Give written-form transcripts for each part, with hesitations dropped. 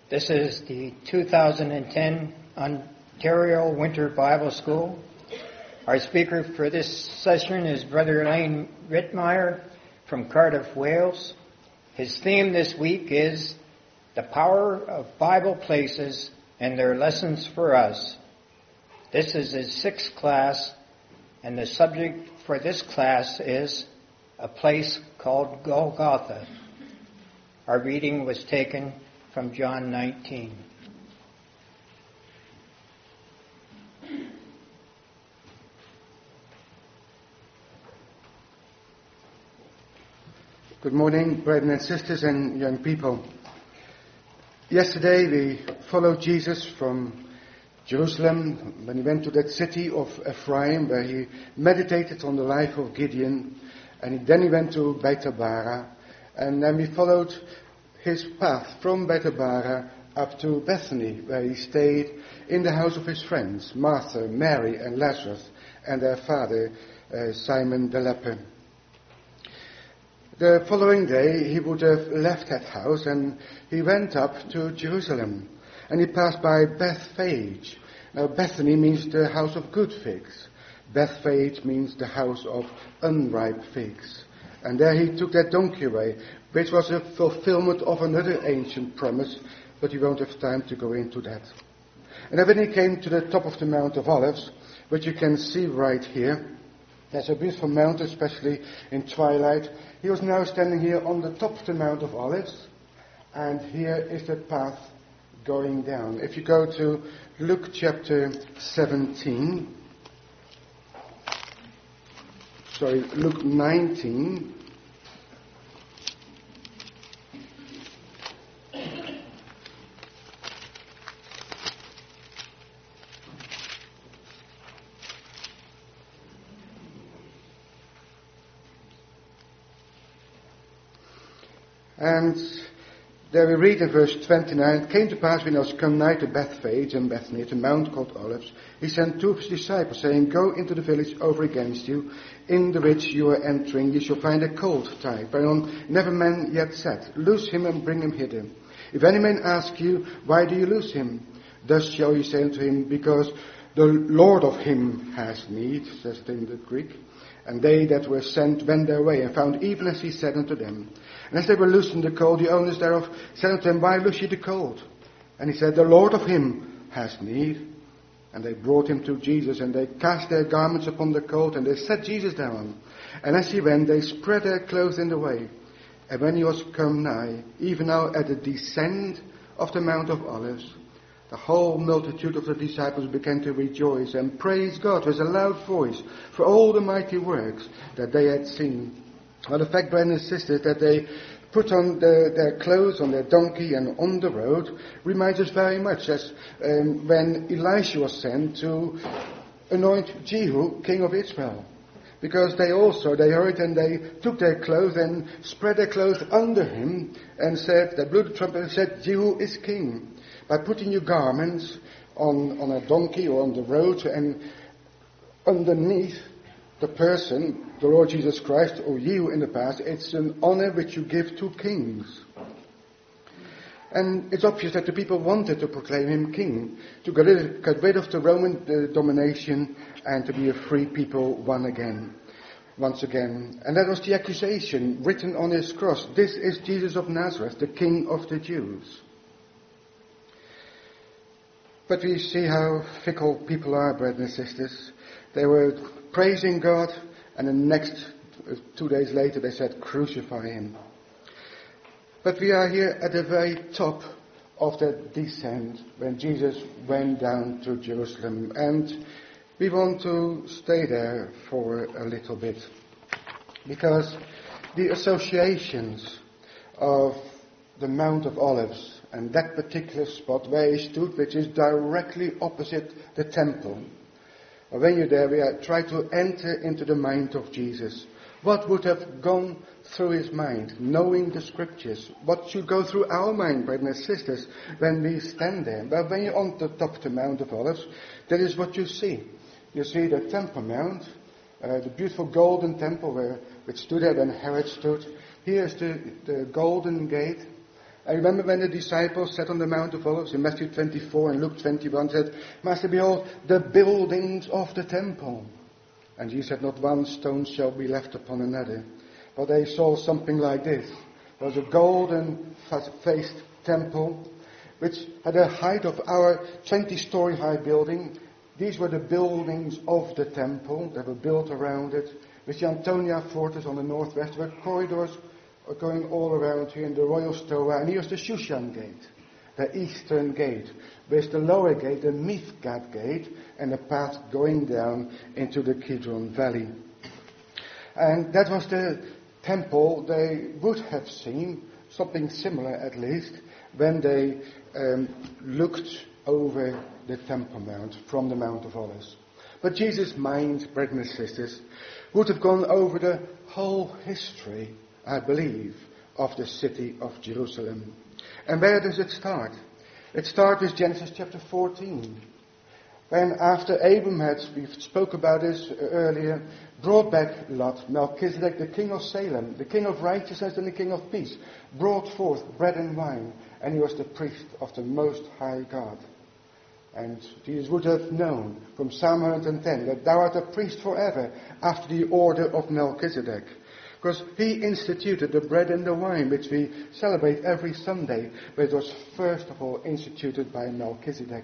This is the 2010 Ontario Winter Bible School. Our speaker for this session is Brother Lane Rittmeyer from Cardiff, Wales. His theme this week is the power of Bible places and their lessons for us. This is his 6th class, and the subject for this class is a place called Golgotha. Our reading was taken from John 19. Good morning, brethren and sisters and young people. Yesterday we followed Jesus from Jerusalem when he went to that city of Ephraim where he meditated on the life of Gideon, and then he went to Bethabara, and then we followed his path from Bethabara up to Bethany, where he stayed in the house of his friends, Martha, Mary and Lazarus, and their father, Simon the leper. The following day he would have left that house and he went up to Jerusalem, and he passed by Bethphage. Now Bethany means the house of good figs. Bethphage means the house of unripe figs. And there he took that donkey away, which was a fulfillment of another ancient promise, but we won't have time to go into that. And then when he came to the top of the Mount of Olives, which you can see right here, there's a beautiful mount, especially in twilight. He was now standing here on the top of the Mount of Olives, and here is the path going down. If you go to Luke chapter 19, and there we read in verse 29, "It came to pass when he was come nigh to Bethphage and Bethany, at a mount called Olives, he sent 2 of his disciples, saying, Go into the village over against you, in the which you are entering, you shall find a colt tied, whereon never man yet sat. Loose him and bring him hither. If any man ask you, Why do you loose him? Thus shall you say unto him, Because the Lord of him has need," says it in the Greek. "And they that were sent went their way, and found even as he said unto them. And as they were loosing the colt, the owners thereof said unto them, Why loose ye the colt? And he said, The Lord of him has need. And they brought him to Jesus, and they cast their garments upon the colt, and they set Jesus down. And as he went, they spread their clothes in the way. And when he was come nigh, even now at the descent of the Mount of Olives, the whole multitude of the disciples began to rejoice and praise God with a loud voice for all the mighty works that they had seen." Well, the fact, brothers and sisters, that they put on their clothes on their donkey and on the road reminds us very much as when Elisha was sent to anoint Jehu, king of Israel. Because they heard and they took their clothes and spread their clothes under him and said, they blew the trumpet and said, Jehu is king. By putting your garments on a donkey or on the road, and underneath the person, the Lord Jesus Christ, or you in the past, it's an honor which you give to kings. And it's obvious that the people wanted to proclaim him king, to get rid of the Roman domination and to be a free people once again. And that was the accusation written on his cross. This is Jesus of Nazareth, the King of the Jews. But we see how fickle people are, brothers and sisters. They were praising God, and the next 2 days later they said, Crucify him. But we are here at the very top of that descent when Jesus went down to Jerusalem, and we want to stay there for a little bit, because the associations of the Mount of Olives and that particular spot where he stood, which is directly opposite the temple, when you're there, we try to enter into the mind of Jesus. What would have gone through his mind, knowing the scriptures? What should go through our mind, brothers and sisters, when we stand there? Well, when you're on the top of the Mount of Olives, that is what you see. You see the Temple Mount, the beautiful golden temple which stood there when Herod stood. Here's the golden gate, I remember when the disciples sat on the Mount of Olives in Matthew 24 and Luke 21 said, Master, behold, the buildings of the temple. And Jesus said, not one stone shall be left upon another. But they saw something like this. There was a golden-faced temple, which had a height of our 20-story high building. These were the buildings of the temple. They were built around it. With the Antonia Fortress on the northwest, there were corridors going all around here in the Royal Stoa. And here's the Shushan Gate, the eastern gate. With the lower gate, the Mithgad Gate, and the path going down into the Kidron Valley. And that was the temple they would have seen, something similar at least, when they looked over the Temple Mount from the Mount of Olives. But Jesus' mind, brothers and sisters, would have gone over the whole history, I believe, of the city of Jerusalem. And where does it start? It starts with Genesis chapter 14. When after Abram had, we spoke about this earlier, brought back Lot, Melchizedek, the king of Salem, the king of righteousness and the king of peace, brought forth bread and wine, and he was the priest of the Most High God. And Jesus would have known from Psalm 110 that thou art a priest forever after the order of Melchizedek. Because he instituted the bread and the wine, which we celebrate every Sunday, but it was first of all instituted by Melchizedek.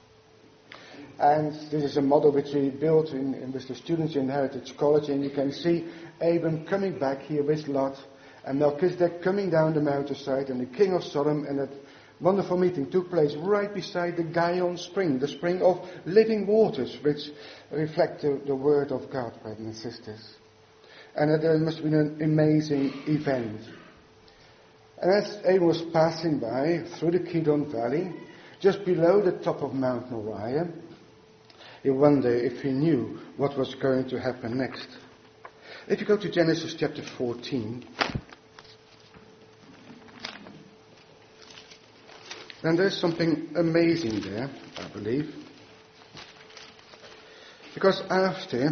And this is a model which we built with the students in Heritage College, and you can see Abram coming back here with Lot, and Melchizedek coming down the mountainside, and the king of Sodom, and that wonderful meeting took place right beside the Gihon spring, the spring of living waters, which reflect the word of God, brothers and sisters. And it must have been an amazing event. And as Abram was passing by through the Kidron Valley, just below the top of Mount Moriah, you wonder if he knew what was going to happen next. If you go to Genesis chapter 14, then there's something amazing there, I believe. Because after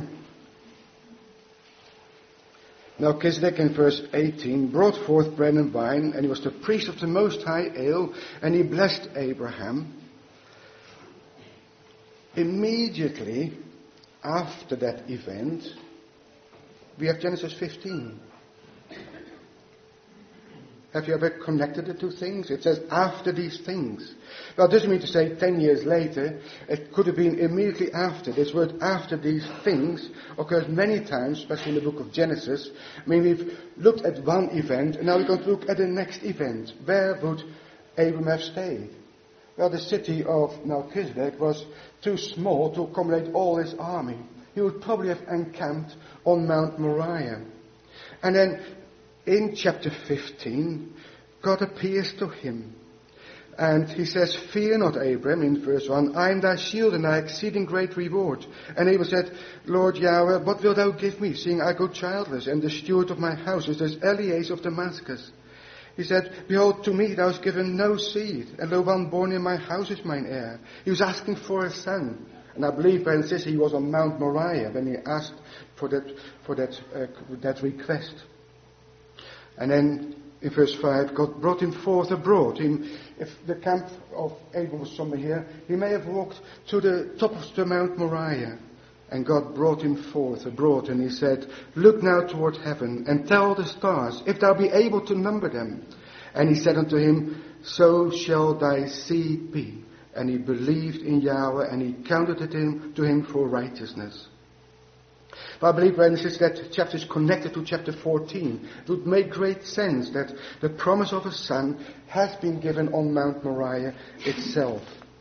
Melchizedek in verse 18 brought forth bread and wine, and he was the priest of the Most High Ale, and he blessed Abraham. Immediately after that event, we have Genesis 15. Have you ever connected the two things? It says, after these things. Well, it doesn't mean to say 10 years later. It could have been immediately after. This word after these things occurs many times, especially in the book of Genesis. I mean, we've looked at one event, and now we're going to look at the next event. Where would Abram have stayed? Well, the city of Melchizedek was too small to accommodate all his army. He would probably have encamped on Mount Moriah. And then in chapter 15, God appears to him. And he says, fear not, Abram, in verse 1, I am thy shield and thy exceeding great reward. And Abram said, Lord Yahweh, what wilt thou give me, seeing I go childless, and the steward of my house is this Eliezer of Damascus? He said, behold, to me thou hast given no seed, and lo, one born in my house is mine heir. He was asking for a son. And I believe, brothers and sisters, he was on Mount Moriah when he asked for that request. And then in verse 5, God brought him forth abroad. If the camp of Abram was somewhere here, he may have walked to the top of the Mount Moriah. And God brought him forth abroad, and he said, look now toward heaven, and tell the stars, if thou be able to number them. And he said unto him, so shall thy seed be. And he believed in Yahweh, and he counted it to him for righteousness. But I believe, brothers and sisters, that chapter is connected to chapter 14. It would make great sense that the promise of a son has been given on Mount Moriah itself.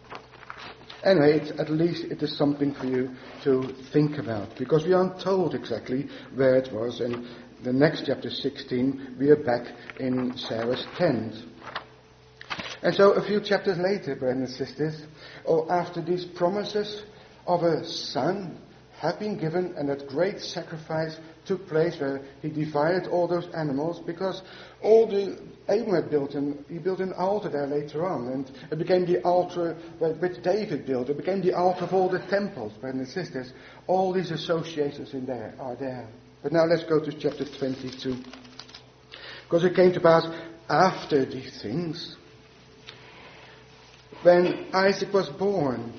Anyway, at least it is something for you to think about, because we aren't told exactly where it was. And the next chapter 16, we are back in Sarah's tent. And so a few chapters later, brothers and sisters, or after these promises of a son have been given, and that great sacrifice took place where he divided all those animals, because Abram had built an altar there later on, and it became the altar which David built. It became the altar of all the temples, brothers and sisters. All these associations in there are there. But now let's go to chapter 22. Because it came to pass after these things, when Isaac was born.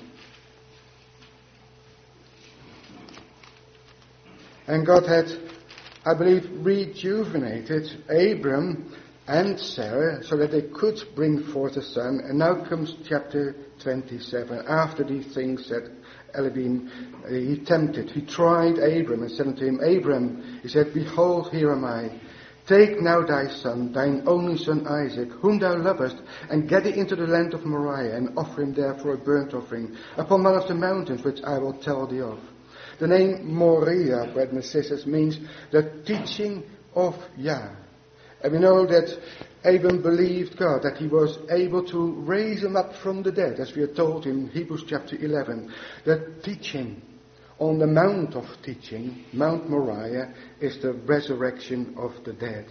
And God had, I believe, rejuvenated Abram and Sarah so that they could bring forth a son. And now comes chapter 27. After these things that Elohim, he tempted, he tried Abram and said unto him, Abram, he said, behold, here am I. Take now thy son, thine only son Isaac, whom thou lovest, and get thee into the land of Moriah, and offer him there for a burnt offering, upon one of the mountains which I will tell thee of. The name Moriah, brothers and sisters, means the teaching of Yah. And we know that Abram believed God, that he was able to raise him up from the dead, as we are told in Hebrews chapter 11. The teaching on the Mount of Teaching, Mount Moriah, is the resurrection of the dead.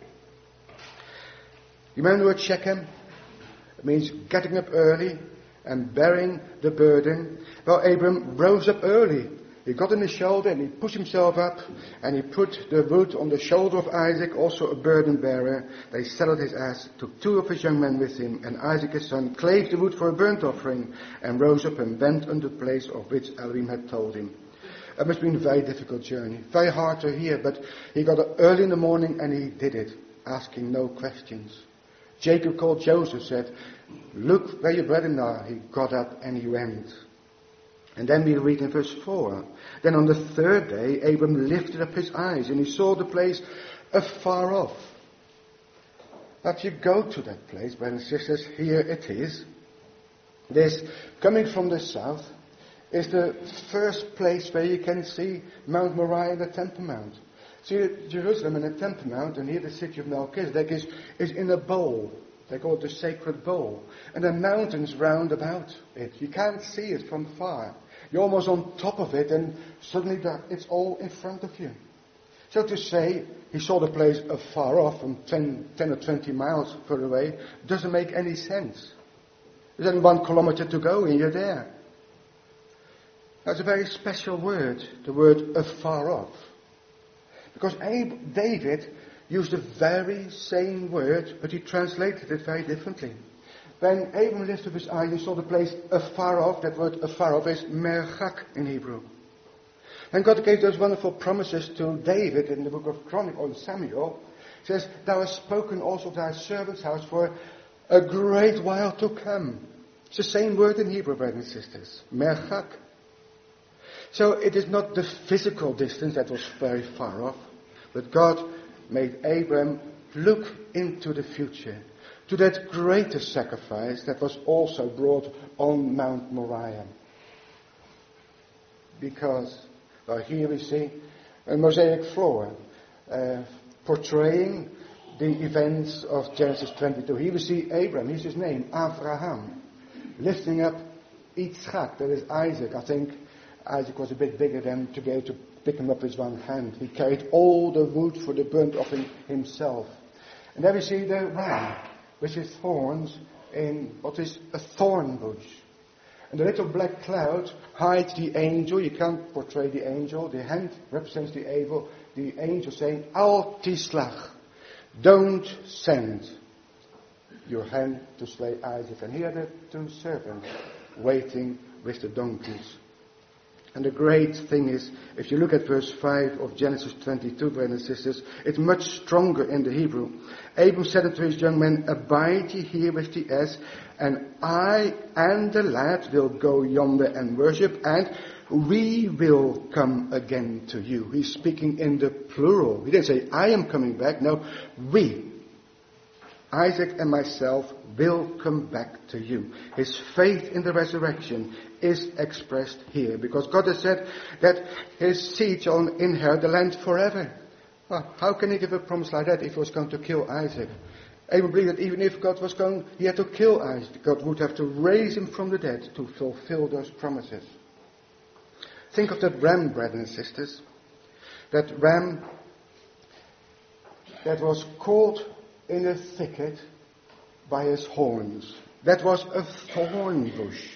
You remember the word Shechem? It means getting up early and bearing the burden. Well, Abram rose up early. He got on his shoulder and he pushed himself up and he put the wood on the shoulder of Isaac, also a burden bearer. They saddled his ass, took 2 of his young men with him, and Isaac his son clave the wood for a burnt offering and rose up and went unto the place of which Elohim had told him. It must have been a very difficult journey, very hard to hear, but he got up early in the morning and he did it, asking no questions. Jacob called Joseph, said, look where your brethren are. He got up and he went. And then we read in verse 4, then on the 3rd day, Abram lifted up his eyes and he saw the place afar off. Now, if you go to that place, brothers and sisters, here it is. This, coming from the south, is the first place where you can see Mount Moriah and the Temple Mount. See, Jerusalem and the Temple Mount, and here the city of Melchizedek is in a bowl. They call it the sacred bowl. And the mountains round about it. You can't see it from far. You're almost on top of it, and suddenly it's all in front of you. So to say, he saw the place afar off, from 10 or 20 miles further away, doesn't make any sense. There's only 1 kilometer to go, and you're there. That's a very special word, the word afar off. Because David used the very same word, but he translated it very differently. When Abram lifted up his eyes, he saw the place afar off. That word afar off is merchak in Hebrew. And God gave those wonderful promises to David in the book of Chronicles, Samuel. It says, thou hast spoken also of thy servant's house for a great while to come. It's the same word in Hebrew, brothers and sisters. Merchak. So it is not the physical distance that was very far off, but God made Abram look into the future, to that greater sacrifice that was also brought on Mount Moriah. Because, well, here we see a mosaic floor portraying the events of Genesis 22. Here we see Abram, here's his name, Avraham, lifting up Yitzchak, that is Isaac. I think Isaac was a bit bigger than to be able to pick him up with one hand. He carried all the wood for the burnt offering himself. And there we see the ram, with his thorns in what is a thorn bush. And the little black cloud hides the angel. You can't portray the angel. The hand represents the angel saying, Al tislach, don't send your hand to slay Isaac. And here are the 2 servants waiting with the donkeys. And the great thing is, if you look at verse 5 of Genesis 22, brothers and sisters, it's much stronger in the Hebrew. Abram said unto his young men, abide ye here with the ass, and I and the lad will go yonder and worship, and we will come again to you. He's speaking in the plural. He didn't say, I am coming back. No, we, Isaac and myself, will come back to you. His faith in the resurrection is expressed here, because God has said that his seed shall inherit the land forever. Well, how can he give a promise like that if he was going to kill Isaac? I believe that even if God was going, he had to kill Isaac, God would have to raise him from the dead to fulfill those promises. Think of that ram, brothers and sisters. That ram that was caught in a thicket by his horns. That was a thorn bush.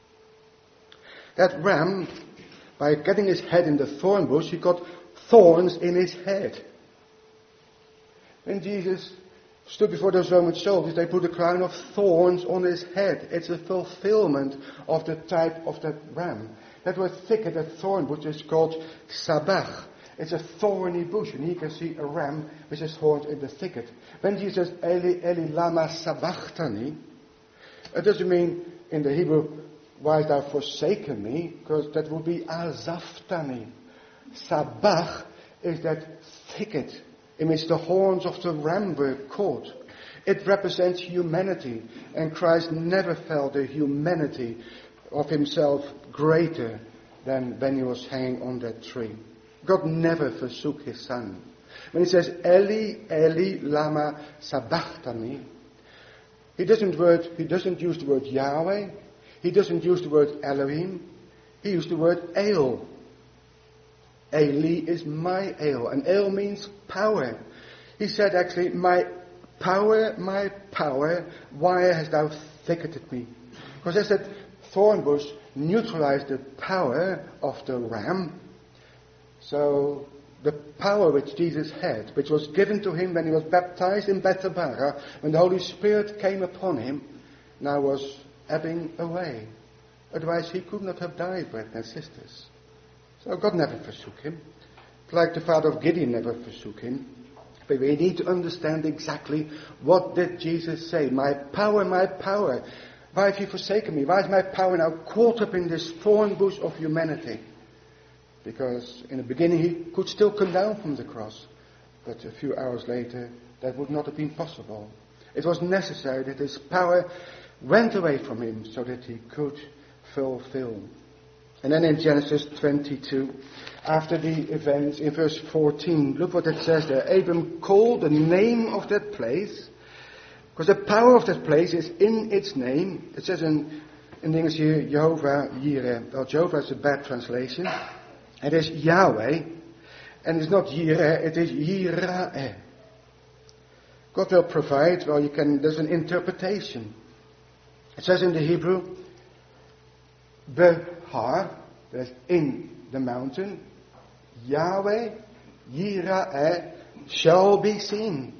That ram, by getting his head in the thorn bush, he got thorns in his head. When Jesus stood before those Roman soldiers, they put a crown of thorns on his head. It's a fulfillment of the type of that ram. That word thicket, that thorn bush, is called sabach. It's a thorny bush, and here you can see a ram which is horned in the thicket. When Jesus says, Eli, Eli, lama sabachthani, it doesn't mean in the Hebrew, why hast thou forsaken me? Because that would be azaftani. Sabach is that thicket in which the horns of the ram were caught. It represents humanity, and Christ never felt the humanity of himself greater than when he was hanging on that tree. God never forsook his son. When he says, Eli, Eli, lama sabachthani, he doesn't use the word Yahweh. He doesn't use the word Elohim. He used the word El. Eli is my El, and El means power. He said actually, my power, why hast thou thicketed me? Because as that thorn bush neutralized the power of the ram, so the power which Jesus had, which was given to him when he was baptized in Bethabara, when the Holy Spirit came upon him, now was ebbing away. Otherwise he could not have died, brothers and sisters. So God never forsook him. Like the father of Gideon never forsook him. But we need to understand exactly what did Jesus say. My power, why have you forsaken me? Why is my power now caught up in this thorn bush of humanity? Because in the beginning he could still come down from the cross. But a few hours later that would not have been possible. It was necessary that his power went away from him so that he could fulfill. And then in Genesis 22, after the events, in verse 14, look what it says there. Abram called the name of that place, because the power of that place is in its name. It says in English here, Jehovah Yireh. Well, Jehovah is a bad translation. It is Yahweh, and it's not Yireh, it is Yireh. God will provide, there's an interpretation. It says in the Hebrew, Behar, that's in the mountain, Yahweh, Yireh, shall be seen.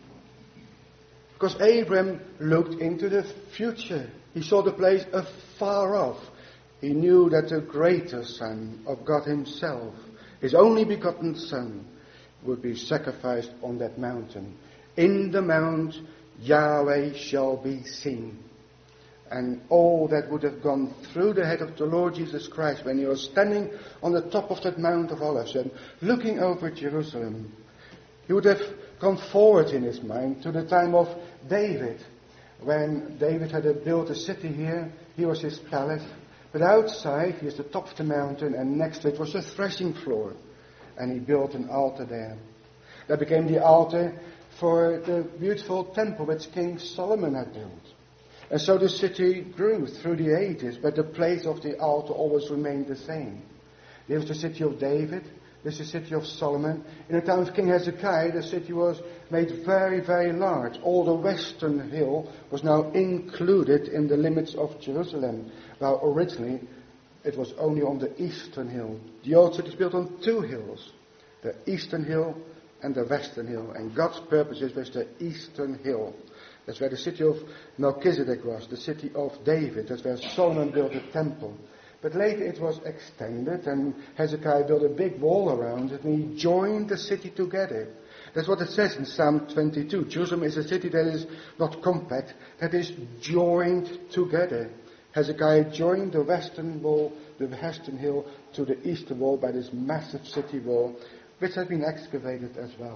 Because Abram looked into the future. He saw the place afar off. He knew that the greater Son of God himself, his only begotten Son, would be sacrificed on that mountain. In the mount, Yahweh shall be seen. And all that would have gone through the head of the Lord Jesus Christ when he was standing on the top of that Mount of Olives and looking over Jerusalem. He would have gone forward in his mind to the time of David. When David had built a city here, he was his palace. But outside, here's the top of the mountain, and next to it was a threshing floor. And he built an altar there. That became the altar for the beautiful temple which King Solomon had built. And so the city grew through the ages, but the place of the altar always remained the same. There's the city of David, there's the city of Solomon. In the time of King Hezekiah, the city was made very, very large. All the western hill was now included in the limits of Jerusalem, while originally it was only on the eastern hill. The old city is built on two hills, the eastern hill and the western hill. And God's purpose is with the eastern hill. That's where the city of Melchizedek was, the city of David. That's where Solomon built the temple. But later it was extended, and Hezekiah built a big wall around it, and he joined the city together. That's what it says in Psalm 22. Jerusalem is a city that is not compact, that is joined together. Hezekiah joined the western wall, the western hill, to the eastern wall by this massive city wall, which has been excavated as well.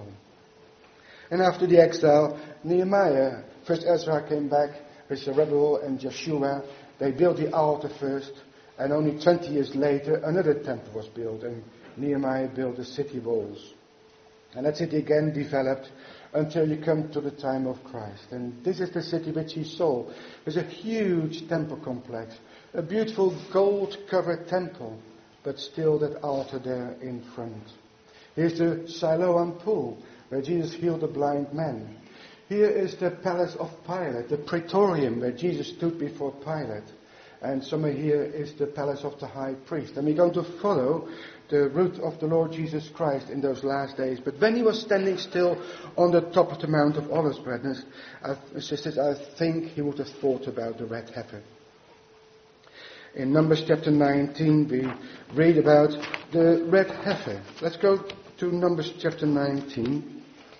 And after the exile, Nehemiah, first Ezra came back with Zerubbabel and Joshua. They built the altar first, and only 20 years later another temple was built, and Nehemiah built the city walls. And that city again developed until you come to the time of Christ. And this is the city which he saw. There's a huge temple complex, a beautiful gold-covered temple, but still that altar there in front. Here's the Siloam pool, where Jesus healed the blind man. Here is the palace of Pilate, the Praetorium, where Jesus stood before Pilate. And somewhere here is the palace of the high priest. And we're going to follow the route of the Lord Jesus Christ in those last days. But when he was standing still on the top of the Mount of Olives, brothers and sisters, I think he would have thought about the red heifer. In Numbers chapter 19, we read about the red heifer. Let's go to Numbers chapter 19.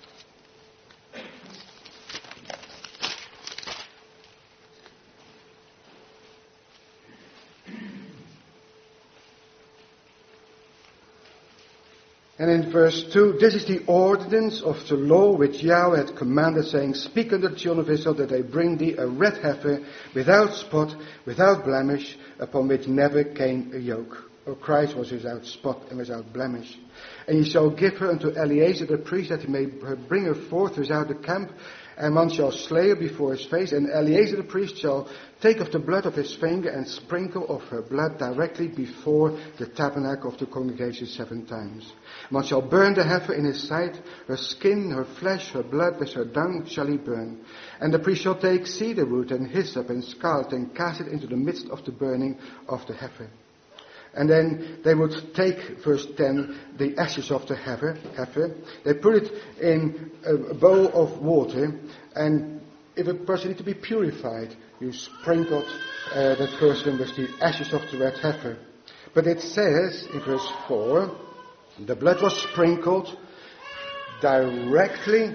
And in verse 2, this is the ordinance of the law which Yahweh had commanded, saying, speak unto the children of Israel that they bring thee a red heifer without spot, without blemish, upon which never came a yoke. O Christ was without spot and without blemish. And ye shall give her unto Eleazar the priest, that he may bring her forth without the camp, and one shall slay her before his face, and Eleazar the priest shall take of the blood of his finger and sprinkle of her blood directly before the tabernacle of the congregation 7 times. One shall burn the heifer in his sight, her skin, her flesh, her blood, with her dung shall he burn. And the priest shall take cedar wood and hyssop and scarlet and cast it into the midst of the burning of the heifer. And then they would take, verse 10, the ashes of the heifer. They put it in a bowl of water, and if a person needs to be purified, you sprinkled that person with the ashes of the red heifer. But it says in verse 4, the blood was sprinkled directly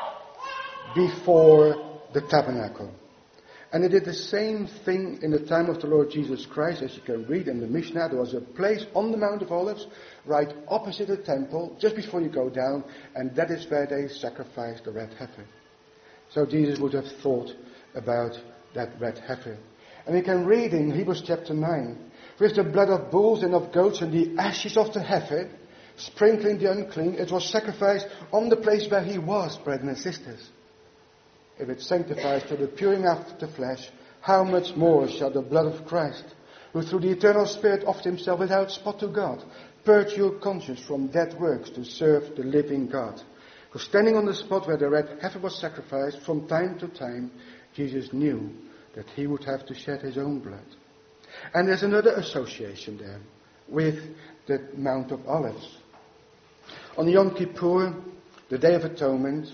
before the tabernacle. And they did the same thing in the time of the Lord Jesus Christ. As you can read in the Mishnah, there was a place on the Mount of Olives, right opposite the temple, just before you go down, and that is where they sacrificed the red heifer. So Jesus would have thought about that red heifer. And we can read in Hebrews chapter 9, with the blood of bulls and of goats and the ashes of the heifer, sprinkling the unclean, it was sacrificed on the place where he was, brethren and sisters. If it sanctifies to the puring of the flesh, how much more shall the blood of Christ, who through the eternal Spirit offered himself without spot to God, purge your conscience from dead works to serve the living God. Because standing on the spot where the red heifer was sacrificed, from time to time, Jesus knew that he would have to shed his own blood. And there's another association there with the Mount of Olives. On Yom Kippur, the Day of Atonement,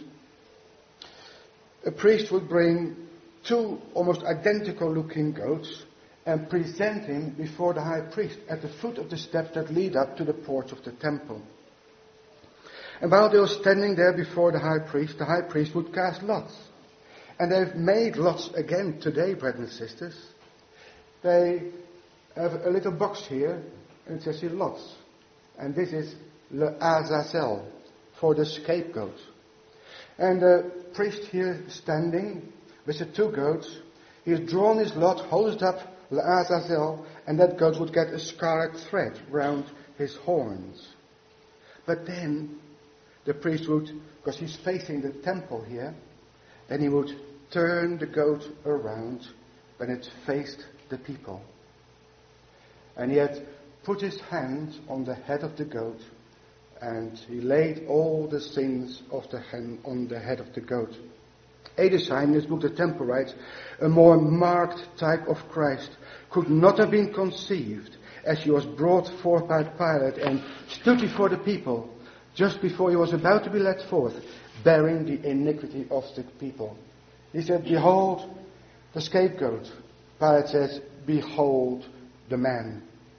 a priest would bring 2 almost identical looking goats and present him before the high priest at the foot of the steps that lead up to the porch of the temple. And while they were standing there before the high priest would cast lots. And they've made lots again today, brethren and sisters. They have a little box here, and it says here lots. And this is Le Azazel, for the scapegoat. And the priest here standing with the 2 goats, he has drawn his lot, holds it up, Azazel, and that goat would get a scarlet thread round his horns. But then the priest would, because he's facing the temple here, then he would turn the goat around when it faced the people. And he had put his hand on the head of the goat, and he laid all the sins of the hen on the head of the goat. Edesheim, in his book The Temple, writes, a more marked type of Christ could not have been conceived as he was brought forth by Pilate and stood before the people just before he was about to be led forth, bearing the iniquity of the people. He said, behold the scapegoat. Pilate says, behold the man.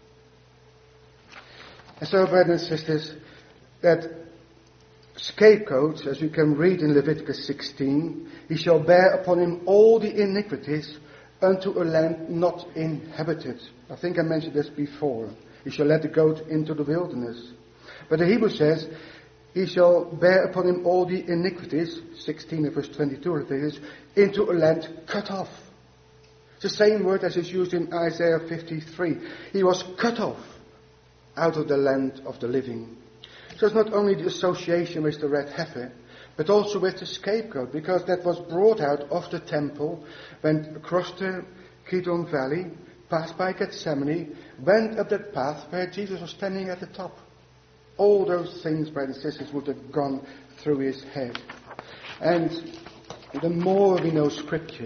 And so, brothers and sisters, that scapegoat, as we can read in Leviticus 16, he shall bear upon him all the iniquities unto a land not inhabited. I think I mentioned this before. He shall let the goat into the wilderness. But the Hebrew says, he shall bear upon him all the iniquities, 16 and verse 22 of Leviticus, into a land cut off. It's the same word as is used in Isaiah 53. He was cut off out of the land of the living. So it's not only the association with the red heifer, but also with the scapegoat, because that was brought out of the temple, went across the Kidron Valley, passed by Gethsemane, went up that path where Jesus was standing at the top. All those things, brothers and sisters, would have gone through his head. And the more we know scriptures,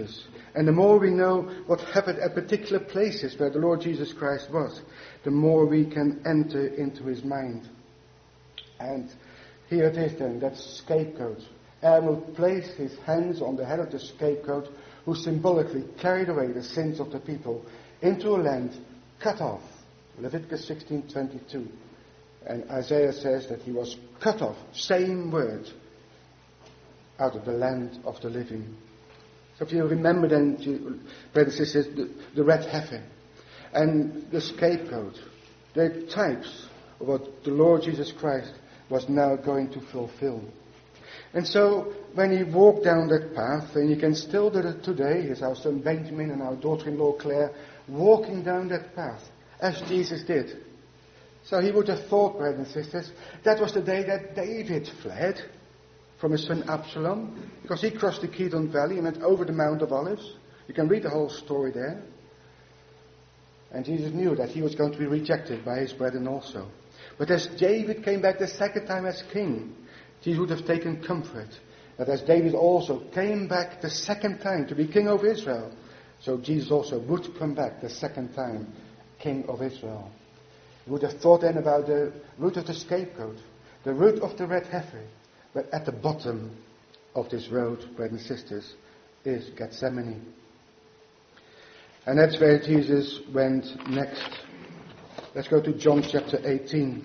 And the more we know what happened at particular places where the Lord Jesus Christ was, the more we can enter into his mind. And here it is then, that scapegoat. Aaron will place his hands on the head of the scapegoat, who symbolically carried away the sins of the people into a land cut off. Leviticus 16:22. And Isaiah says that he was cut off, same word, out of the land of the living. So if you remember then, brothers and sisters, the red heifer and the scapegoat, they're types of what the Lord Jesus Christ was now going to fulfill. And so when he walked down that path, and you can still do it today, here's our son Benjamin and our daughter-in-law Claire, walking down that path, as Jesus did. So he would have thought, brothers and sisters, that was the day that David fled from his son Absalom, because he crossed the Kidron Valley and went over the Mount of Olives. You can read the whole story there. And Jesus knew that he was going to be rejected by his brethren also. But as David came back the second time as king, Jesus would have taken comfort that as David also came back the second time to be king of Israel, so Jesus also would come back the second time king of Israel. He would have thought then about the root of the scapegoat, the root of the red heifer. But at the bottom of this road, brothers and sisters, is Gethsemane. And that's where Jesus went next. Let's go to John chapter 18.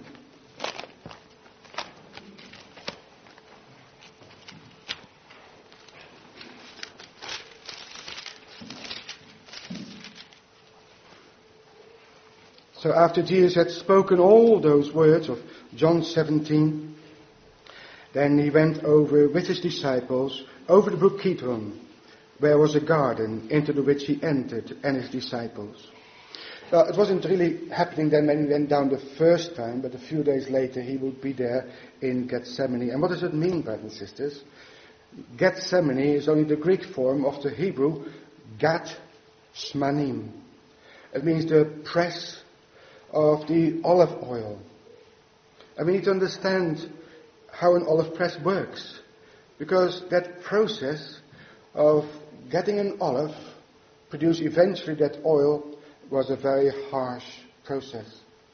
So after Jesus had spoken all those words of John 17, then he went over with his disciples over the brook Kidron, where was a garden into which he entered and his disciples. Well, it wasn't really happening then when he went down the first time, but a few days later he would be there in Gethsemane. And what does it mean, brothers and sisters? Gethsemane is only the Greek form of the Hebrew Gad Shmanim. It means the press of the olive oil. And we need to understand how an olive press works, because that process of getting an olive produce eventually that oil was a very harsh process.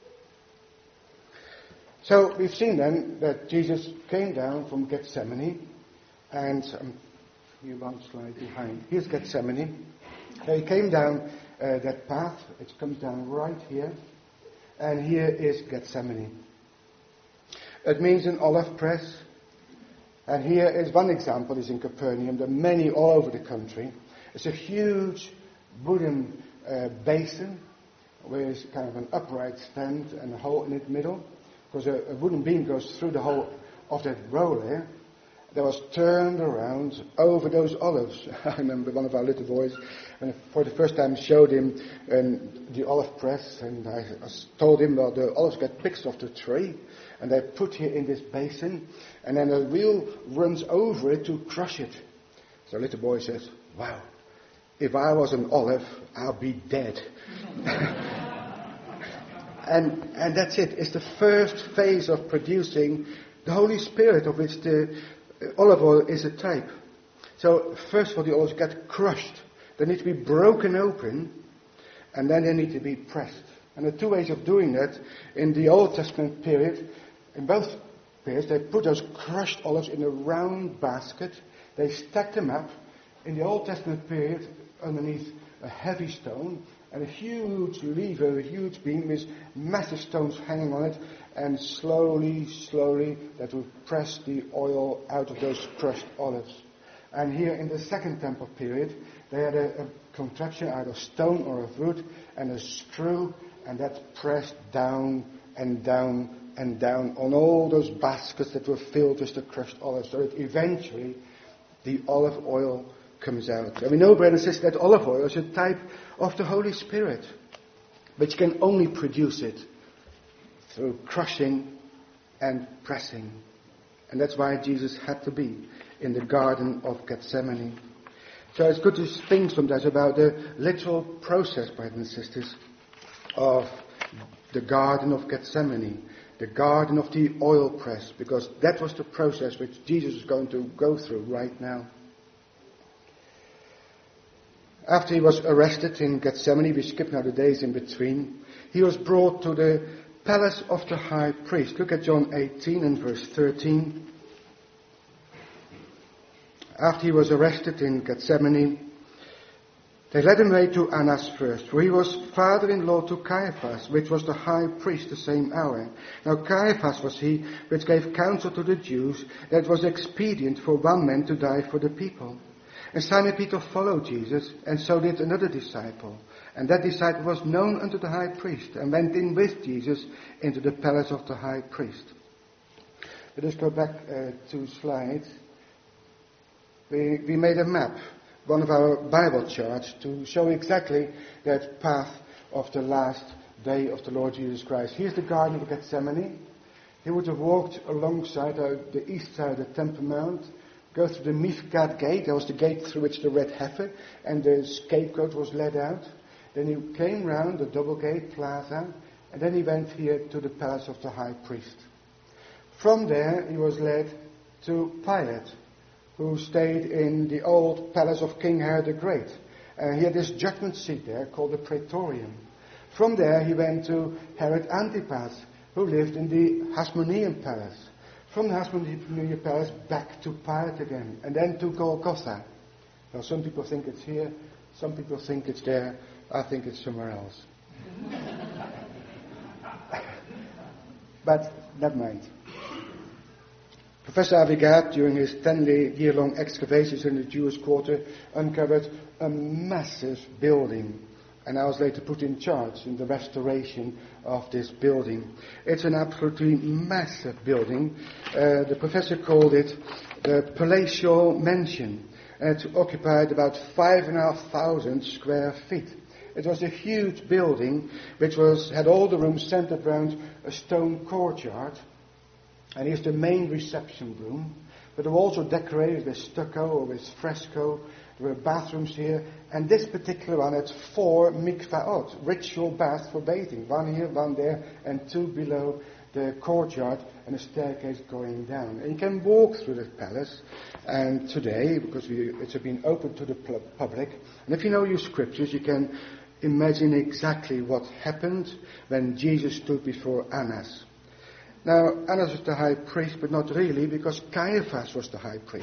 So we've seen then that Jesus came down from Gethsemane, and you one slide behind. Here's Gethsemane. So he came down that path. It comes down right here, and here is Gethsemane. It means an olive press. And here is one example, is in Capernaum. There are many all over the country. It's a huge wooden basin with kind of an upright stand and a hole in its middle. Because a wooden beam goes through the whole of that roller that was turned around over those olives. I remember one of our little boys, when I for the first time showed him the olive press, and I told him, well, the olives get picked off the tree, and they're put here in this basin, and then a wheel runs over it to crush it. So the little boy says, wow, if I was an olive, I'll be dead. And that's it. It's the first phase of producing the Holy Spirit, of which the olive oil is a type. So first of all, the olives get crushed. They need to be broken open, and then they need to be pressed. And the two ways of doing that, in the Old Testament period, in both periods, they put those crushed olives in a round basket. They stacked them up. In the Old Testament period, underneath a heavy stone, and a huge lever, a huge beam with massive stones hanging on it, and slowly, that would press the oil out of those crushed olives. And here in the Second Temple period, they had a contraption either of stone or of wood, and a screw, and that pressed down and down and down on all those baskets that were filled with the crushed olives, so that eventually the olive oil comes out. And we know, brothers and sisters, that olive oil is a type of the Holy Spirit, but you can only produce it through crushing and pressing. And that's why Jesus had to be in the Garden of Gethsemane. So it's good to think sometimes about the literal process, brothers and sisters, of the Garden of Gethsemane, the Garden of the oil press, because that was the process which Jesus is going to go through right now. After he was arrested in Gethsemane, we skip now the days in between, he was brought to the palace of the high priest. Look at John 18 and verse 13. After he was arrested in Gethsemane, they led him away to Annas first, for he was father-in-law to Caiaphas, which was the high priest the same hour. Now Caiaphas was he which gave counsel to the Jews that it was expedient for one man to die for the people. And Simon Peter followed Jesus, and so did another disciple. And that disciple was known unto the high priest, and went in with Jesus into the palace of the high priest. Let us go back 2 slides. We made a map, one of our Bible charts, to show exactly that path of the last day of the Lord Jesus Christ. Here's the Garden of Gethsemane. He would have walked alongside the east side of the Temple Mount, go through the Mifkat gate. That was the gate through which the red heifer and the scapegoat was led out. Then he came round the double gate plaza, and then he went here to the palace of the high priest. From there he was led to Pilate, who stayed in the old palace of King Herod the Great. He had this judgment seat there called the Praetorium. From there he went to Herod Antipas, who lived in the Hasmonean palace. From the Hasmonean palace back to Pilate again, and then to Golgotha. Now some people think it's here, some people think it's there, I think it's somewhere else. But never mind. Professor Avigat, during his 10-year-long excavations in the Jewish quarter, uncovered a massive building. And I was later put in charge in the restoration of this building. It's an absolutely massive building. The professor called it the Palatial Mansion. And it occupied about 5,500 square feet. It was a huge building which had all the rooms centered around a stone courtyard. And here's the main reception room. But they were also decorated with stucco or with fresco. There were bathrooms here. And this particular one had 4 mikvaot, ritual baths for bathing. 1 here, 1 there, and 2 below the courtyard, and a staircase going down. And you can walk through the palace. And today, because it's been open to the public, and if you know your scriptures, you can imagine exactly what happened when Jesus stood before Annas. Now, Annas was the high priest, but not really, because Caiaphas was the high priest.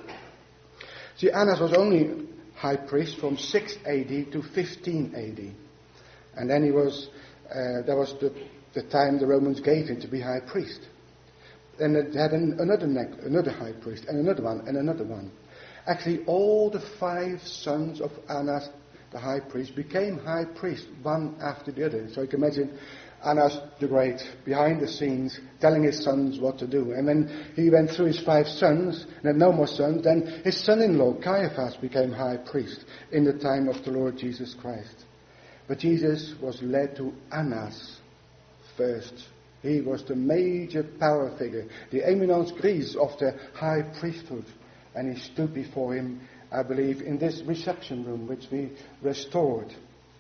See, Annas was only high priest from 6 AD to 15 AD. And then that was the time the Romans gave him to be high priest. Then it had another high priest, and another one, and another one. Actually, all the 5 sons of Annas, the high priest, became high priests, one after the other. So you can imagine Annas the Great, behind the scenes, telling his sons what to do. And when he went through his 5 sons, and had no more sons, then his son-in-law, Caiaphas, became high priest in the time of the Lord Jesus Christ. But Jesus was led to Annas first. He was the major power figure, the eminence grise of the high priesthood. And he stood before him, I believe, in this reception room, which we restored.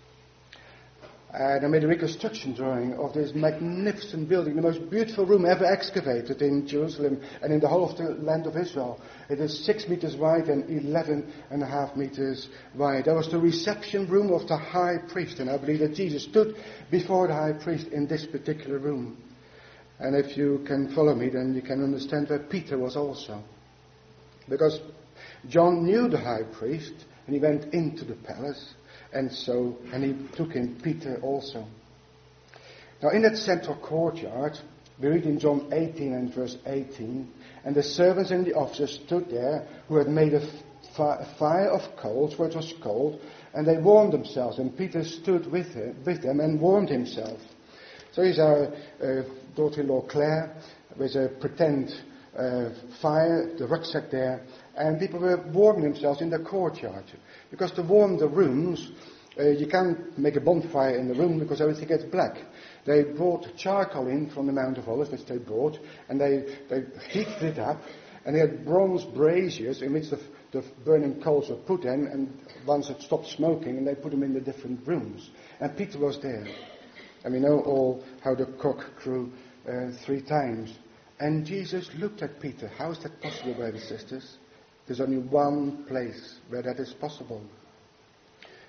And I made a reconstruction drawing of this magnificent building, the most beautiful room ever excavated in Jerusalem and in the whole of the land of Israel. It is 6 meters wide and 11.5 meters wide. That was the reception room of the high priest, and I believe that Jesus stood before the high priest in this particular room. And if you can follow me, then you can understand where Peter was also. Because John knew the high priest, and he went into the palace. And he took in Peter also. Now in that central courtyard, we read in John 18 and verse 18, and the servants and the officers stood there, who had made a fire of coals, for it was cold, and they warmed themselves, and Peter stood with them and warmed himself. So here's our daughter-in-law Claire, with a pretend fire, the rucksack there, and people were warming themselves in the courtyard. Because to warm the rooms, you can't make a bonfire in the room because everything gets black. They brought charcoal in from the Mount of Olives, which they brought, and they heated it up, and they had bronze braziers in which the burning coals were put in, and once it stopped smoking, and they put them in the different rooms. And Peter was there. And we know all how the cock crew 3 times. And Jesus looked at Peter. How is that possible, brothers and sisters? There's only one place where that is possible.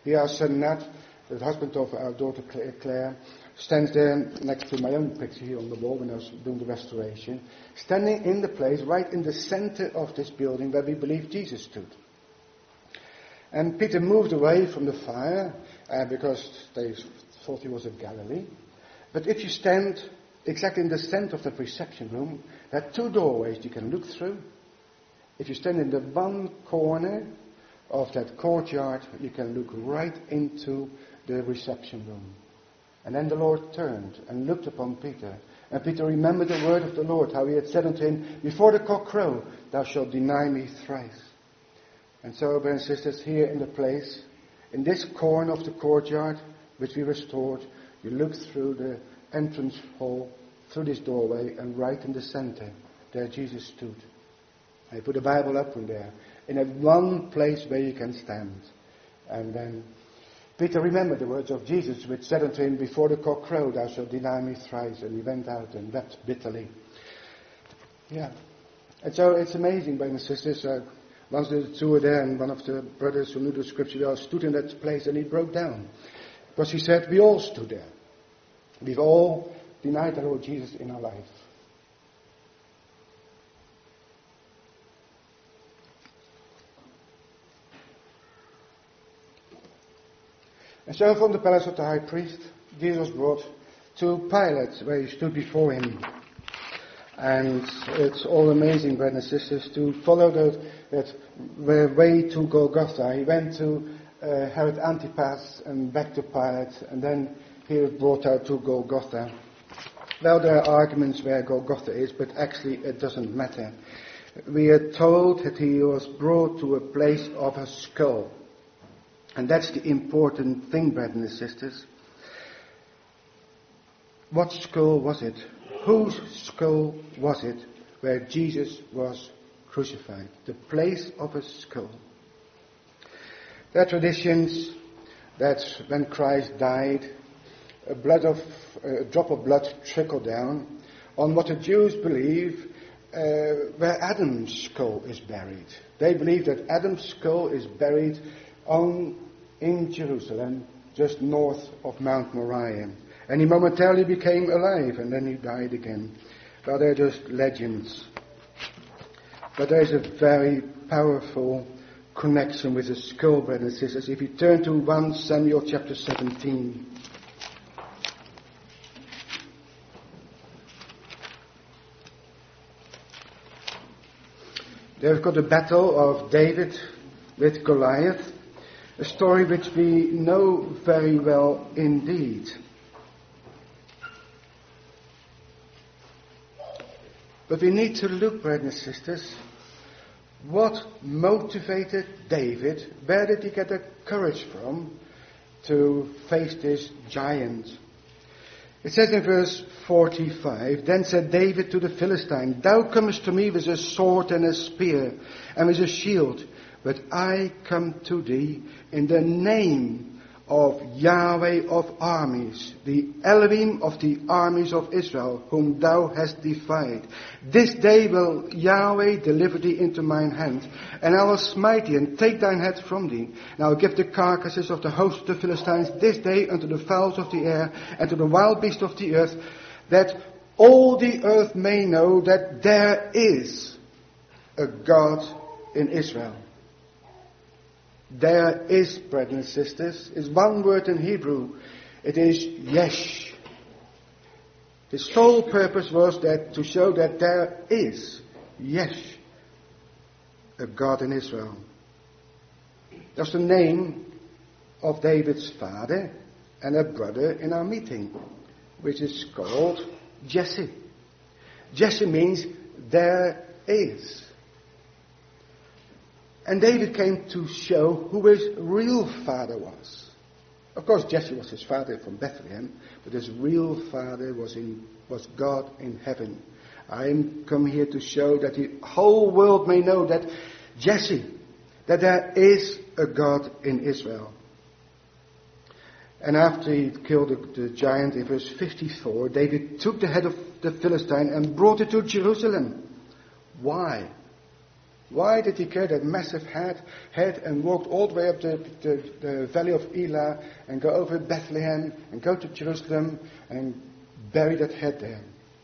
Here our son Nat, the husband of our daughter Claire, stands there next to my own picture here on the wall when I was doing the restoration, standing in the place right in the center of this building where we believe Jesus stood. And Peter moved away from the fire because they thought he was in Galilee. But if you stand exactly in the center of the reception room, there are two doorways you can look through. If you stand in the one corner of that courtyard, you can look right into the reception room. And then the Lord turned and looked upon Peter. And Peter remembered the word of the Lord, how he had said unto him, before the cock crow, thou shalt deny me thrice. And so, brothers and sisters, here in the place, in this corner of the courtyard, which we restored, you look through the entrance hall, through this doorway, and right in the center, there Jesus stood. And he put the Bible up in there, in that one place where you can stand. And then Peter remembered the words of Jesus, which said unto him, before the cock crowed, thou shalt deny me thrice. And he went out and wept bitterly. Yeah. And so it's amazing, brothers and sisters. Once the two were there, and one of the brothers who knew the scripture stood in that place, and he broke down. Because he said, we all stood there. We've all denied the Lord Jesus in our life. And so from the palace of the high priest, Jesus was brought to Pilate, where he stood before him. And it's all amazing, brothers and sisters, to follow that way to Golgotha. He went to Herod Antipas and back to Pilate, and then he was brought out to Golgotha. Well, there are arguments where Golgotha is, but actually it doesn't matter. We are told that he was brought to a place of a skull. And that's the important thing, brothers and sisters. What skull was it? Whose skull was it where Jesus was crucified? The place of a skull. There are traditions that when Christ died, a drop of blood trickled down on what the Jews believe where Adam's skull is buried. They believe that Adam's skull is buried in Jerusalem, just north of Mount Moriah. And he momentarily became alive, and then he died again. Well, they're just legends. But there is a very powerful connection with the skull, brothers and sisters. If you turn to 1 Samuel chapter 17. There we've got the battle of David with Goliath. A story which we know very well indeed. But we need to look, brothers and sisters, what motivated David? Where did he get the courage from to face this giant? It says in verse 45, then said David to the Philistine, thou comest to me with a sword and a spear and with a shield, but I come to thee in the name of Yahweh of armies, the Elohim of the armies of Israel, whom thou hast defied. This day will Yahweh deliver thee into mine hand, and I will smite thee and take thine head from thee. And I will give the carcasses of the host of the Philistines this day unto the fowls of the air and to the wild beasts of the earth, that all the earth may know that there is a God in Israel. There is, brothers and sisters, is one word in Hebrew. It is yesh. His sole purpose was that to show that there is, yesh, a God in Israel. That's the name of David's father and a brother in our meeting, which is called Jesse. Jesse means there is. And David came to show who his real father was. Of course, Jesse was his father from Bethlehem, but his real father was God in heaven. I am come here to show that the whole world may know that Jesse, that there is a God in Israel. And after he killed the giant in verse 54, David took the head of the Philistine and brought it to Jerusalem. Why? Why did he carry that massive head and walk all the way up the valley of Elah and go over Bethlehem and go to Jerusalem and bury that head there?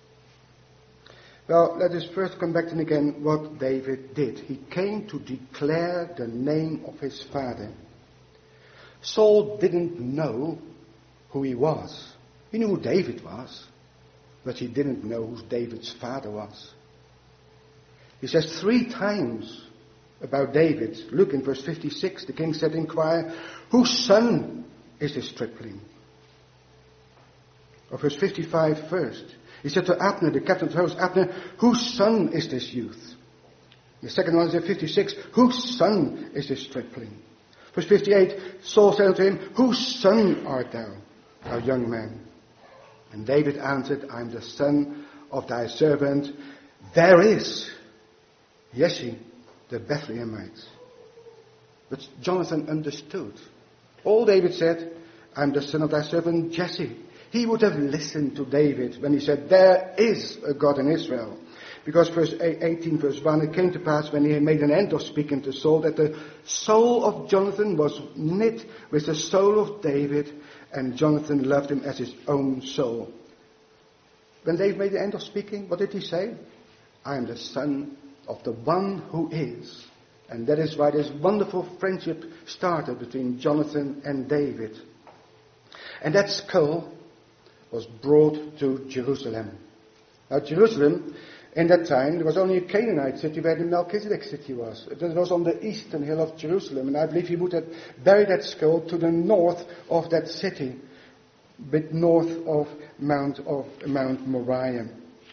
Well, let us first come back to again what David did. He came to declare the name of his father. Saul didn't know who he was. He knew who David was, but he didn't know who David's father was. He says 3 times about David. Look in verse 56, the king said, inquire, whose son is this stripling? Or verse 55 first. He said to Abner, the captain of the host, Abner, whose son is this youth? The second one is in 56, whose son is this stripling? Verse 58, Saul said unto him, whose son art thou, thou young man? And David answered, I am the son of thy servant. There is Jesse, the Bethlehemite. But Jonathan understood. All David said, I am the son of thy servant Jesse. He would have listened to David when he said, there is a God in Israel. Because verse 18, verse 1, it came to pass when he made an end of speaking to Saul that the soul of Jonathan was knit with the soul of David, and Jonathan loved him as his own soul. When David made the end of speaking, what did he say? I am the son of the one who is. And that is why this wonderful friendship started between Jonathan and David. And that skull was brought to Jerusalem. Now Jerusalem, in that time, there was only a Canaanite city where the Melchizedek city was. It was on the eastern hill of Jerusalem, and I believe he would have buried that skull to the north of that city, a bit north of Mount Moriah.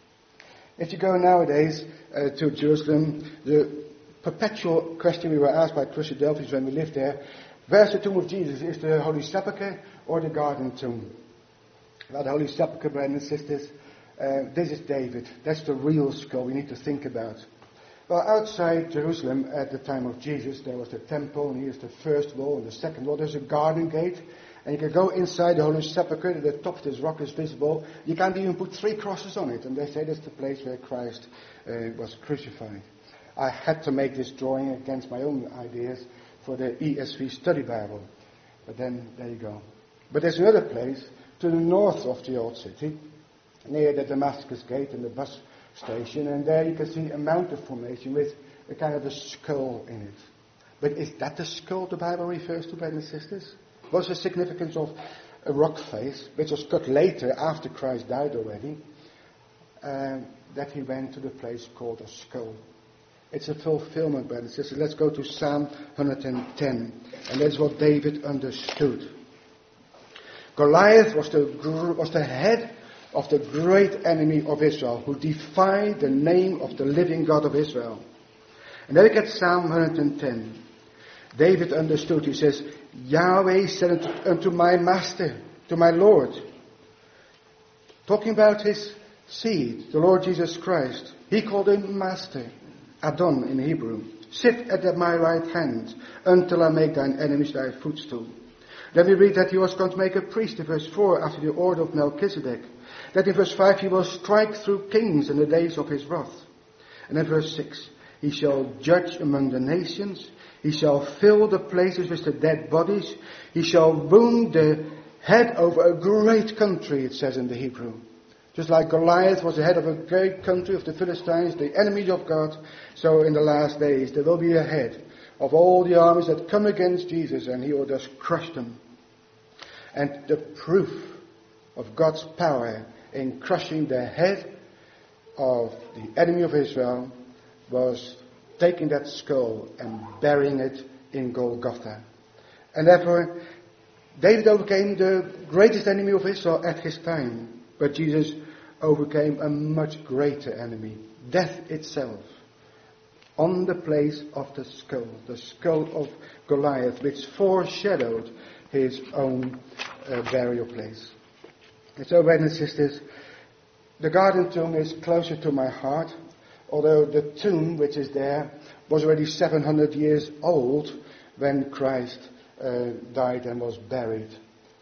If you go nowadays to Jerusalem, the perpetual question we were asked by Christadelphians when we lived there, where's the tomb of Jesus? Is the Holy Sepulchre or the Garden Tomb? Well, the Holy Sepulchre, brothers and sisters, this is David. That's the real skull we need to think about. Well, outside Jerusalem at the time of Jesus, there was the temple, and here's the first wall, and the second wall. There's a garden gate, and you can go inside the Holy Sepulchre. At the top of this rock is visible. You can't even put 3 crosses on it, and they say that's the place where Christ was crucified. I had to make this drawing against my own ideas for the ESV Study Bible. But then, there you go. But there's another place to the north of the old city, near the Damascus Gate and the bus station, and there you can see a mountain formation with a kind of a skull in it. But is that the skull the Bible refers to, brothers and sisters? What's the significance of a rock face, which was cut later after Christ died already, that he went to the place called a skull? It's a fulfillment, brothers and sisters. Let's go to Psalm 110, and that's what David understood. Goliath was the head of the great enemy of Israel, who defied the name of the living God of Israel. And then we get Psalm 110. David understood. He says, Yahweh said unto my master, to my Lord, talking about his seed, the Lord Jesus Christ. He called him master, Adon in Hebrew. Sit at my right hand until I make thine enemies thy footstool. Then we read that he was going to make a priest in verse 4 after the order of Melchizedek. That in verse 5 he will strike through kings in the days of his wrath. And in verse 6, he shall judge among the nations. He shall fill the places with the dead bodies. He shall wound the head over a great country, it says in the Hebrew. Just like Goliath was the head of a great country of the Philistines, the enemies of God, so in the last days there will be a head of all the armies that come against Jesus, and he will just crush them. And the proof of God's power in crushing the head of the enemy of Israel was taking that skull and burying it in Golgotha. And therefore, David overcame the greatest enemy of Israel at his time. But Jesus overcame a much greater enemy, death itself, on the place of the skull of Goliath, which foreshadowed his own burial place. And so, brothers and sisters, the garden tomb is closer to my heart, although the tomb which is there was already 700 years old when Christ died and was buried.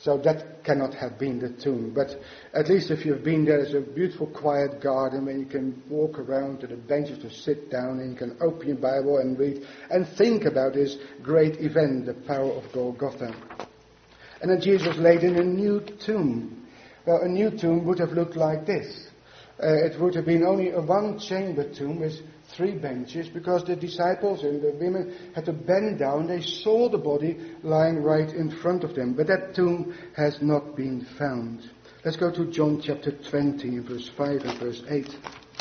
So that cannot have been the tomb. But at least if you've been there, there's a beautiful quiet garden where you can walk around to the benches to sit down, and you can open your Bible and read and think about this great event, the power of Golgotha. And then Jesus was laid in a new tomb. Well, a new tomb would have looked like this. It would have been only a one-chamber tomb with 3 benches, because the disciples and the women had to bend down. They saw the body lying right in front of them. But that tomb has not been found. Let's go to John chapter 20, verse 5 and verse 8.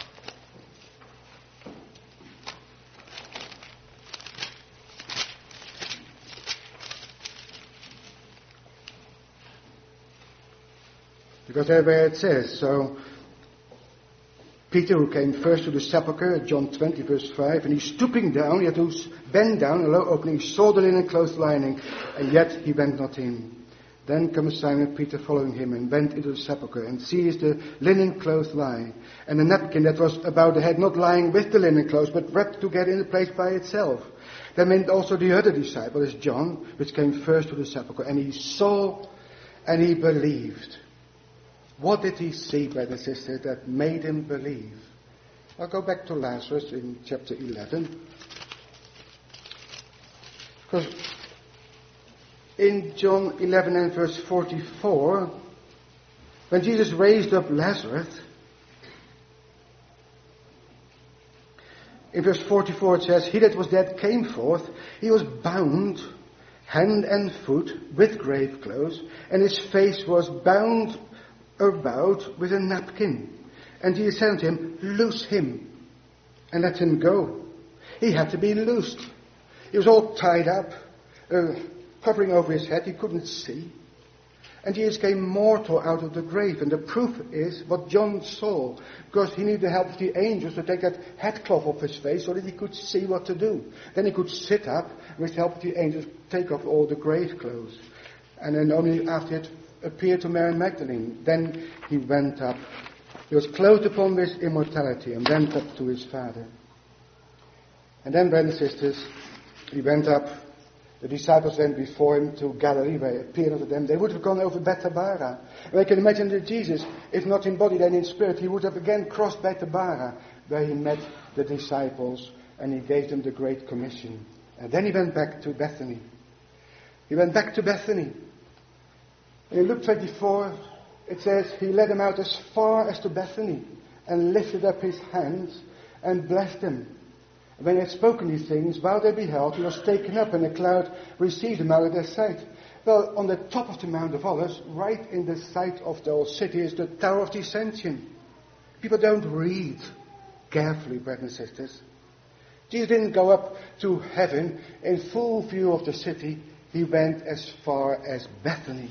Because there where it says, so Peter, who came first to the sepulchre, John 20 verse 5, and he's stooping down, he had to bend down, a low opening, he saw the linen cloth lining, and yet he went not in. Then comes Simon Peter following him, and went into the sepulchre, and sees the linen cloth lying, and the napkin that was about the head, not lying with the linen cloth, but wrapped together in the place by itself. Then went also the other disciple, as John, which came first to the sepulchre, and he saw and he believed. What did he see, brothers and sisters, that made him believe? I'll go back to Lazarus in chapter 11. Because in John 11 and verse 44, when Jesus raised up Lazarus, in verse 44 it says, he that was dead came forth, he was bound hand and foot with grave clothes, and his face was bound about with a napkin. And Jesus said unto him, loose him and let him go. He had to be loosed. He was all tied up, covering over his head. He couldn't see. And Jesus came mortal out of the grave. And the proof is what John saw, because he needed the help of the angels to take that headcloth off his face so that he could see what to do. Then he could sit up with the help of the angels, take off all the grave clothes. And then only after it appeared to Mary Magdalene, then he went up. He was clothed upon with immortality and went up to his Father. And then, brothers and sisters, he went up. The disciples went before him to Galilee, where he appeared unto them. They would have gone over Bethabara. And I can imagine that Jesus, if not in body then in spirit, he would have again crossed Bethabara, where he met the disciples and he gave them the Great Commission. And then he went back to Bethany. He went back to Bethany. In Luke 24, it says, he led them out as far as to Bethany and lifted up his hands and blessed them. And when he had spoken these things, while they beheld, he was taken up, and a cloud received him out of their sight. Well, on the top of the Mount of Olives, right in the sight of the old city, is the Tower of the Ascension. People don't read carefully, brothers and sisters. Jesus didn't go up to heaven in full view of the city. He went as far as Bethany.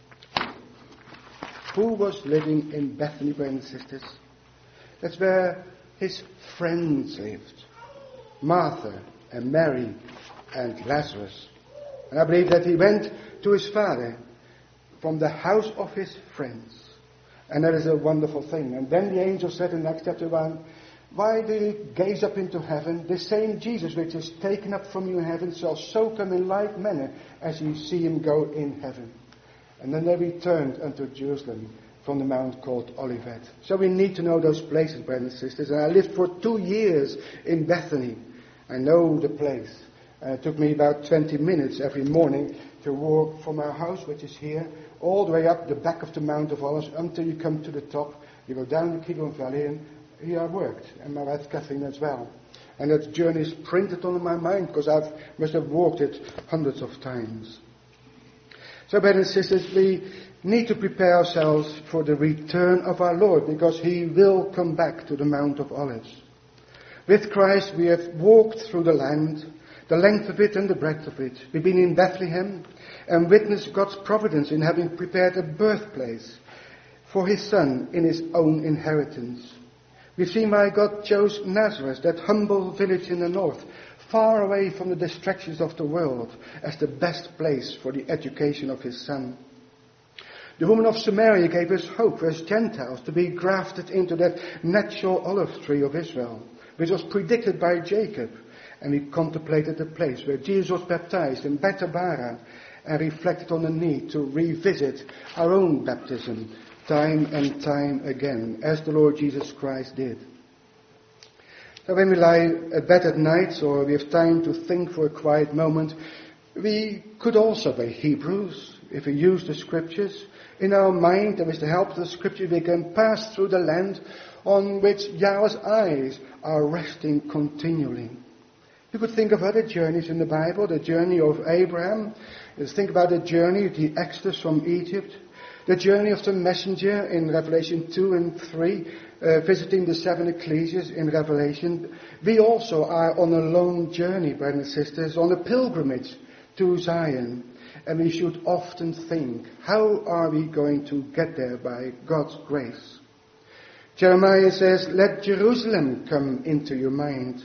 Who was living in Bethany, brothers and sisters? That's where his friends lived. Martha and Mary and Lazarus. And I believe that he went to his Father from the house of his friends. And that is a wonderful thing. And then the angel said in Acts chapter 1, why do you gaze up into heaven? The same Jesus which is taken up from you in heaven shall so come in like manner as you see him go in heaven. And then they returned unto Jerusalem from the mount called Olivet. So we need to know those places, brothers and sisters. And I lived for 2 years in Bethany. I know the place. It took me about 20 minutes every morning to walk from our house, which is here, all the way up the back of the Mount of Olives until you come to the top. You go down the Kidron Valley, and here I worked, and my wife Kathleen as well. And that journey is printed on my mind because I must have walked it hundreds of times. So, brothers and sisters, we need to prepare ourselves for the return of our Lord, because he will come back to the Mount of Olives. With Christ we have walked through the land, the length of it and the breadth of it. We've been in Bethlehem and witnessed God's providence in having prepared a birthplace for his Son in his own inheritance. We've seen why God chose Nazareth, that humble village in the north, far away from the distractions of the world, as the best place for the education of his Son. The woman of Samaria gave us hope as Gentiles to be grafted into that natural olive tree of Israel, which was predicted by Jacob. And we contemplated the place where Jesus was baptized in Bethabara. and reflected on the need to revisit our own baptism time and time again, as the Lord Jesus Christ did. So when we lie at bed at night, or we have time to think for a quiet moment, we could also read Hebrews, if we use the scriptures. In our mind, and with the help of the scripture, we can pass through the land on which Yahweh's eyes are resting continually. You could think of other journeys in the Bible, the journey of Abraham. Let's think about the journey, the Exodus from Egypt, the journey of the messenger in Revelation 2 and 3, visiting the 7 ecclesias in Revelation. We also are on a long journey, brothers and sisters, on a pilgrimage to Zion. And we should often think, how are we going to get there by God's grace? Jeremiah says, let Jerusalem come into your mind.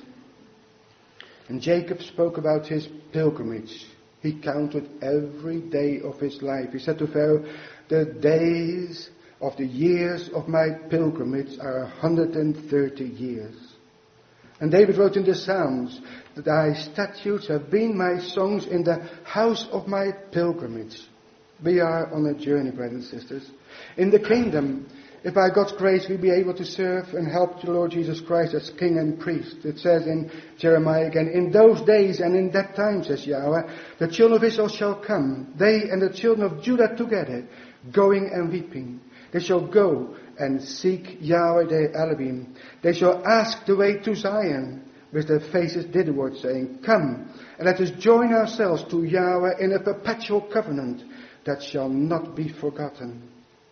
And Jacob spoke about his pilgrimage. He counted every day of his life. He said to Pharaoh, the days of the years of my pilgrimage are 130 years. And David wrote in the Psalms, thy statutes have been my songs in the house of my pilgrimage. We are on a journey, brothers and sisters. In the kingdom, if by God's grace we be able to serve and help the Lord Jesus Christ as King and Priest. It says in Jeremiah again, in those days and in that time, says Yahweh, the children of Israel shall come, they and the children of Judah together, going and weeping. They shall go and seek Yahweh their Elohim. They shall ask the way to Zion, with their faces thitherward, saying, come, and let us join ourselves to Yahweh in a perpetual covenant that shall not be forgotten.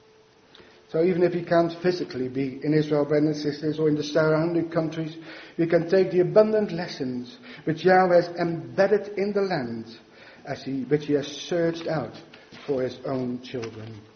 So even if we can't physically be in Israel, brothers and sisters, or in the surrounding countries, we can take the abundant lessons which Yahweh has embedded in the land, which he has searched out for his own children.